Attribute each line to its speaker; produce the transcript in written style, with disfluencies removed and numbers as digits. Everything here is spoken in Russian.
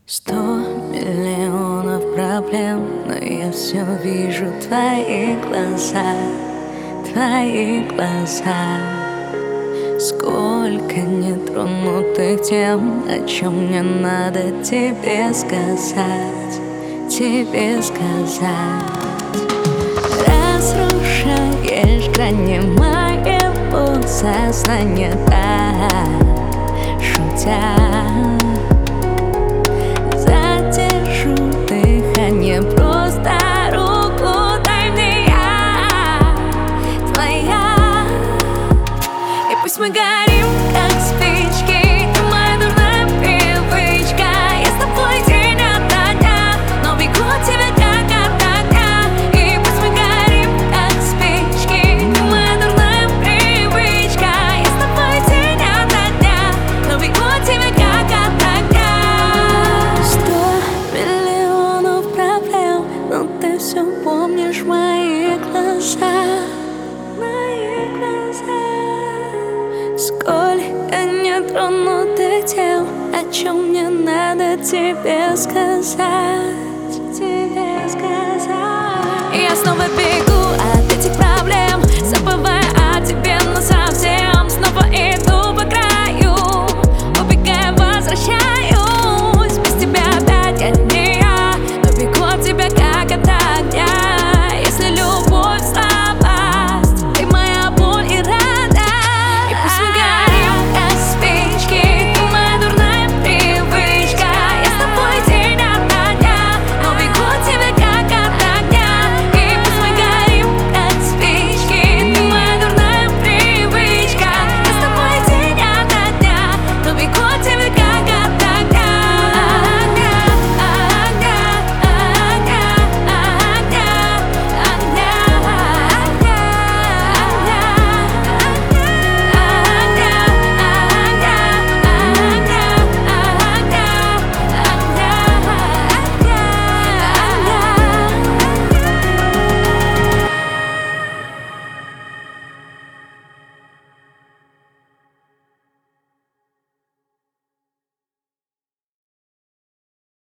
Speaker 1: 100 миллионов проблем, но я все вижу твои глаза, твои глаза. Сколько нетронутых тем, о чем мне надо тебе сказать, тебе сказать. Разрушаешь грани моего сознания, да, шутя. Задержу дыхание, просто руку дай мне, я твоя. И пусть мы горим, как спички, ты моя дурная привычка. Я с тобой день ото дня, но бегу от тебя как от огня. И пусть мы горим, как спички, ты моя дурная привычка. Я с тобой день ото дня, но бегу от тебя как от огня. 100 миллионов проблем, но ты все помнишь мои глаза, мои глаза. Сколько нетронутых тем, о чем мне надо тебе сказать, тебе сказать. И я снова бегу.